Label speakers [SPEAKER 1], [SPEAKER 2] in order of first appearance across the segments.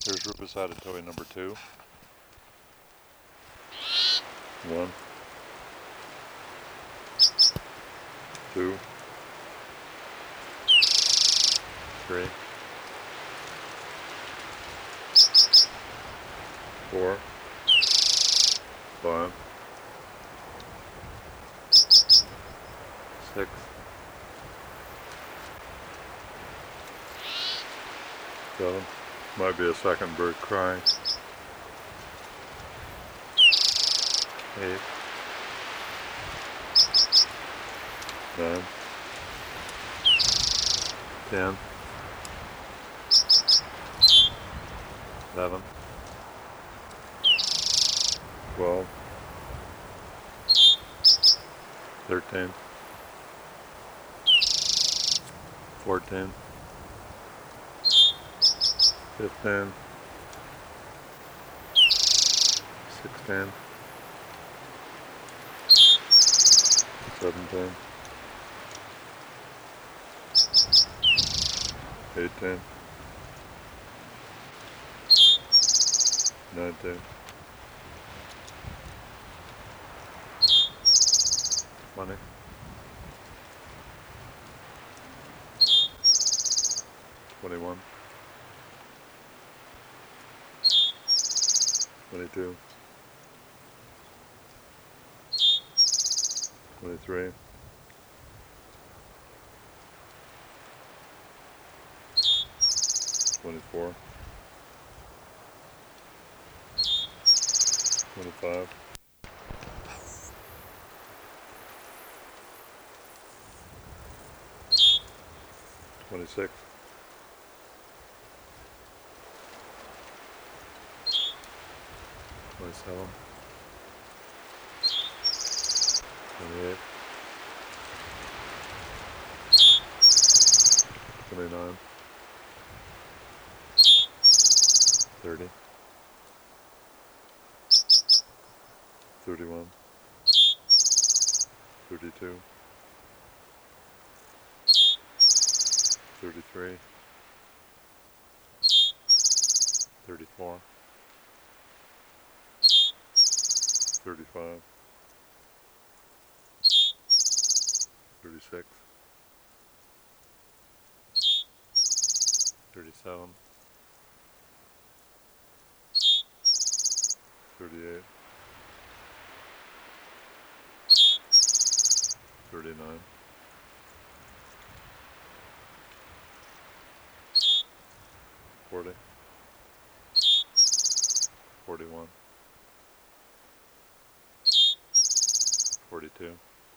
[SPEAKER 1] Here's Rufus toy number 2. 1, 2, 3, 4, 5, 6, 7. Might be a second bird crying. 8, 9, 10, 11, 12, 13, 14, 15, 16, 17, 18, 19, 20, 21, 22, 23, 24, 25, 26, 27, 28, 29, 30, 31, 32, 33, 34, 35, 36, 37, 38, 39, 40, 41, 42,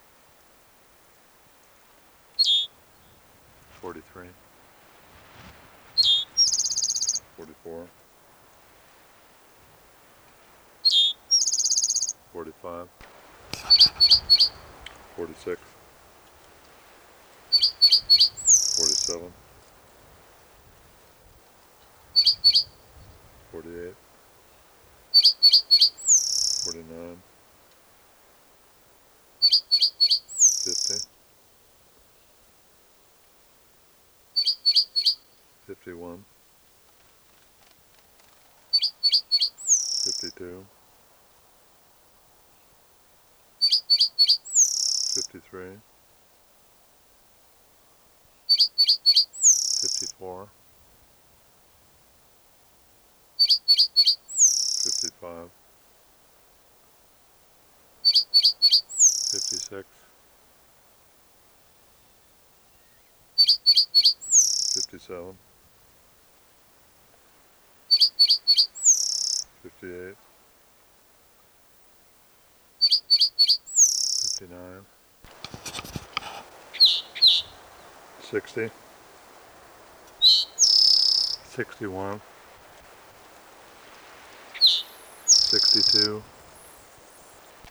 [SPEAKER 1] 43, 44, 45, 46, 47, 48, 49, 50, 51, 52, 53, 54, 55, 56, 57, 58, 59, 60, 61, 62,